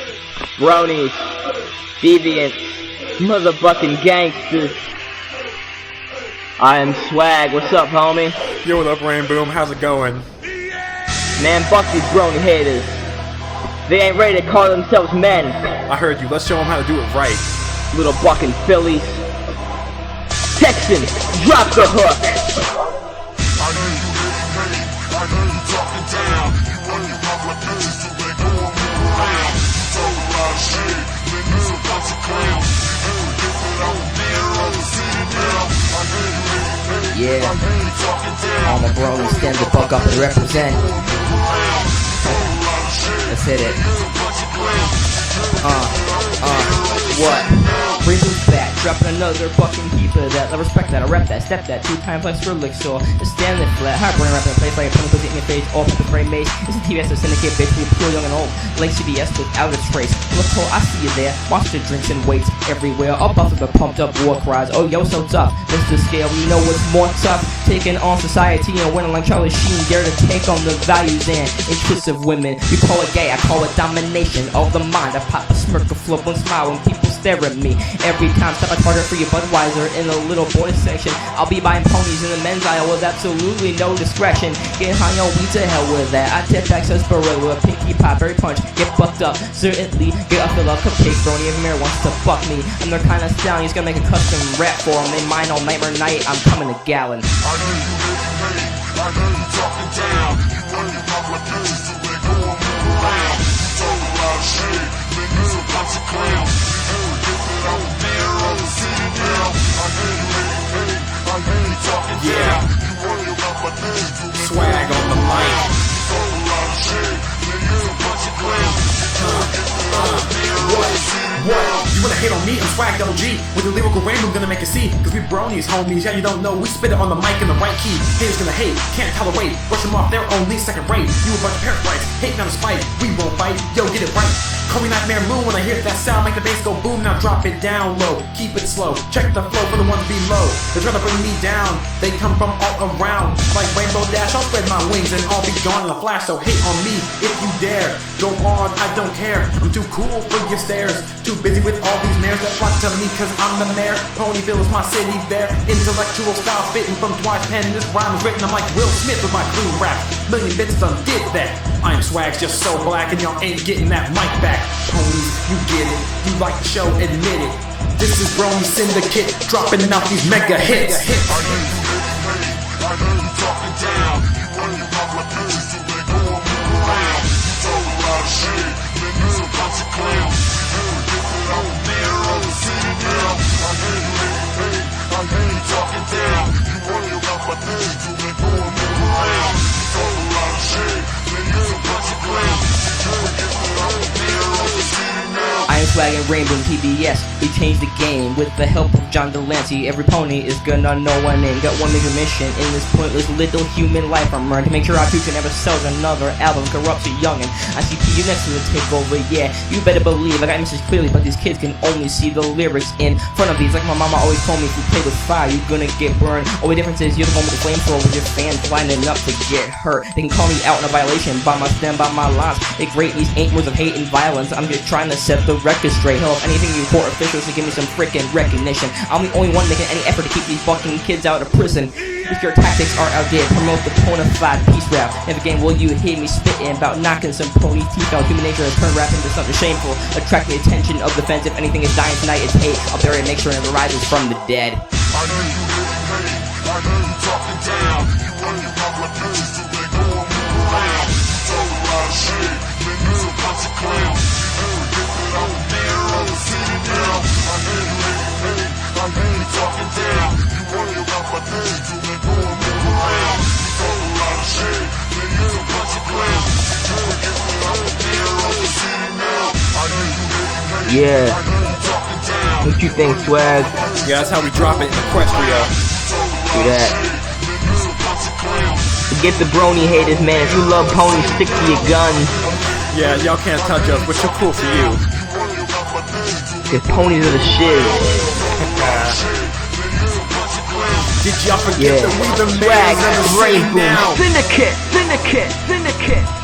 bronies, deviants, motherfucking gangsters. I am Swag. What's up, homie? Yo, what up, Rainboom? How's it going? Man, fuck these brony haters. They ain't ready to call themselves men. I heard you. Let's show them how to do it right. Little bucking fillies. Texans, drop the hook. Yeah, all my bros stand the fuck up and represent. Let's hit it. What? Rainbow's back, dropping another fucking heap of that. I respect that, I rep that, step that, 2 times less for elixir. Just stand it flat, high brain rap in a place like a pony pussy in your face, all pepper spray mace. It's a TVS, a syndicate, bitch, we pure young and old. Link CBS without a trace. Look, Cole, I see you there. Monster drinks and weights everywhere. All buffed up, pumped up war cries. Oh, yo, so tough. Mr. Scale, we know what's more tough. Taking on society and winning like Charlie Sheen. Dare to take on the values and interests of women. You call it gay, I call it domination of the mind. I pop a smirk, a flip, and smile when people stare at me. Every time, step a harder for your Budweiser in the little boys section. I'll be buying ponies in the men's aisle with absolutely no discretion. Get high on weed, to hell with that. I tip back sarsaparilla, pinky pop, berry punch, get fucked up. Certainly, get a fill up cupcake, brony if Mary wants to fuck me. I'm their kind of style, he's gonna make a custom rap for him. They mine all nightmare night, I'm coming to Gallon. I know you talking down. You run your mouth like this, so they go and move around. You talk a lot of shit, then you're a bunch of clowns. You never get that old mirror on the city now. I hear you talking down. You run your mouth like this, so they go Swag on the mic. You talk a lot of shit, then you're a bunch of clowns. You never get that old mirror on the city now. What? You wanna hate on me? I'm Swag Double G. With a lyrical Rainbow, gonna make it see. Cause we bronies, homies. Yeah, you don't know. We spit it on the mic in the right key. Haters gonna hate, can't tolerate. Brush them off, they're only second rate. You a bunch of parasites, hating on a spite. We won't fight, yo, get it right. Call me Nightmare Moon when I hear that sound. Make the bass go boom, now drop it down low. Keep it slow, check the flow for the ones below. They're trying to bring me down, they come from all around. Like Rainbow Dash, I'll spread my wings and I'll be gone in a flash. So hate on me if you dare. Go on, I don't care. I'm too cool for your stares. Too busy with all these mares that flock to me cause I'm the mayor. Ponyville is my city there. Intellectual style fitting from Twice Pen. This rhyme is written, I'm like Will Smith with my clean rap. Million bits done did that. I am Swag's just so black and y'all ain't getting that mic back. Ponies, you get it. You like the show, admit it. This is Brony Syndicate, dropping out these mega hits. I know you talking down. You run your mouth like this, so they go and move around. You talk a lot of shit, then you're a bunch of clowns. You never get that old mirror on the city now. I hear you talking down. You run your mouth like this, so they go and move around. You talk a lot of shit, then you're a bunch of clowns. You never get that old mirror on the city now. I am Swag and Rainbow PBS. We changed the game with the help of John Delancey. Every pony is gonna know one name. Got one major mission in this pointless little human life I'm running to make sure our future never sells another album. Corrupts a youngin'. I see you next to the takeover. Yeah, you better believe I got message clearly, but these kids can only see the lyrics in front of these. Like my mama always told me, if you play with fire, you're gonna get burned. Only difference is you're the one with the flamethrower with your fans lining up to get hurt. They can call me out in a violation by my stem, by my lines. They great, these ain't words of hate and violence. I'm just trying to set the record straight. Hell, if anything, you court officials to give me some freaking recognition. I'm the only one making any effort to keep these fucking kids out of prison. If your tactics are outdated, promote the bona fide peace rap. Never again will you hear me spitting about knocking some pony teeth out. Human nature has turned rap into something shameful. Attract the attention of the fans. If anything is dying tonight, it's hate. I'll bury it, make sure it rises from the dead. I know you getting paid. I know you talking down. You run your mouth like this, so they go and move around. You talk a lot of shit, then you're a bunch of clowns. You never get that old mirror on the city now. I know you getting paid. I know you talking down. You run your mouth like this, so they go and move around. You talk a lot of shit, then you're a bunch of clowns. You never get that old mirror on the city now. I know you getting paid. Yeah. I know you talking down. What you think, Swag? Yeah, that's how we drop it in Equestria. Do that. Forget the brony haters, man. If you love ponies, stick to your guns. Yeah, y'all can't touch us, but you're cool for you. Cause ponies are the shit. Did y'all forget Yeah. that we the Swag, mayors of the city Rainbow, now? Syndicate, Syndicate, Syndicate.